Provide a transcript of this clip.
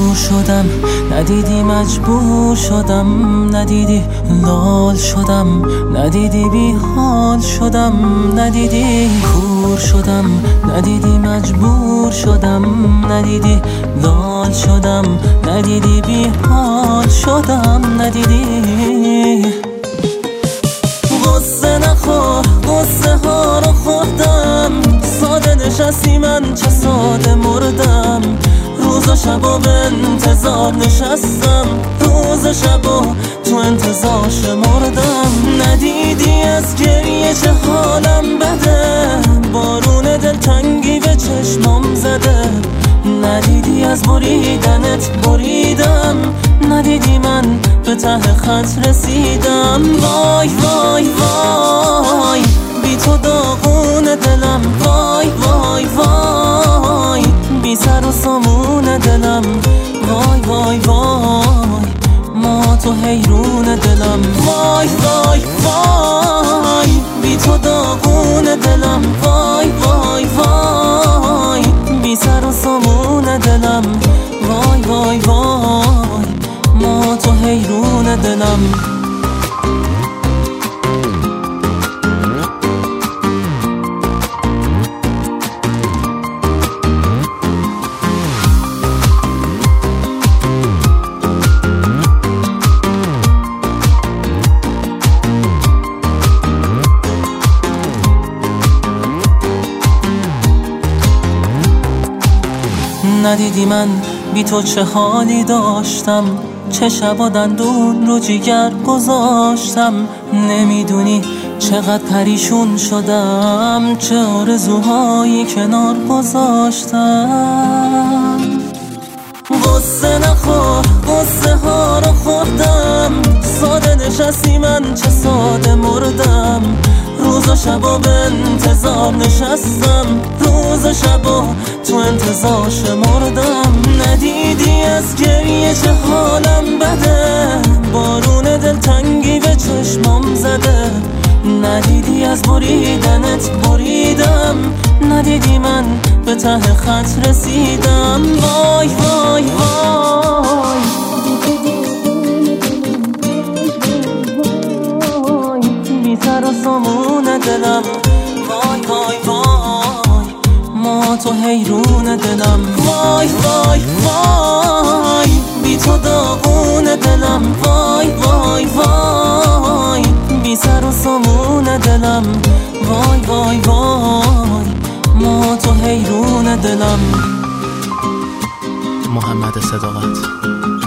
کور شدم ندیدی، مجبور شدم ندیدی، لال شدم ندیدی، بی حال شدم ندیدی، کور شدم ندیدی، مجبور شدم ندیدی، لال شدم ندیدی، بی حال شدم ندیدی. غصه نخور، غصه ها رو خوردم، ساده نشستی من چه ساده مردم، روز و شبا به انتظار نشستم، روز و شبا تو انتظار شمردم. ندیدی از گریه چه حالم بده، بارون دلتنگی به چشمام زده، ندیدی از بریدنت بریدم، ندیدی من به ته خط رسیدم. وای وای وای بی تو داغون دلم، وای وای وای بی سر و سامون دلم، وای وای وای ما تو حیرون دلم، وای وای وای بی تو داغون دلم، وای وای وای بی سر و سامون دلم، وای وای وای ما تو حیرون دلم. ندیدی من بی تو چه حالی داشتم، چه شب و دندون رو جیگر گذاشتم، نمیدونی چقدر پریشون شدم، چه آرزوهایی کنار گذاشتم. غصه نخور، غصه ها رو خوردم، ساده نشستی من چه ساده مردم، روز و شبا به انتظار نشستم، روز و شبا تو انتظار شمردم. ندیدی از گریه چه حالم بده، بارون دلتنگی به چشمام زده، ندیدی از بریدنت بریدم، ندیدی من به ته خط رسیدم. وای وای وای بی سر و سامون دلم، وای وای وای ما تو حیرون دلم، وای وای وای بی تو داغون دلم، وای وای وای بی سر و سامون دلم، وای وای وای ما تو حیرون دلم. محمد صداقت.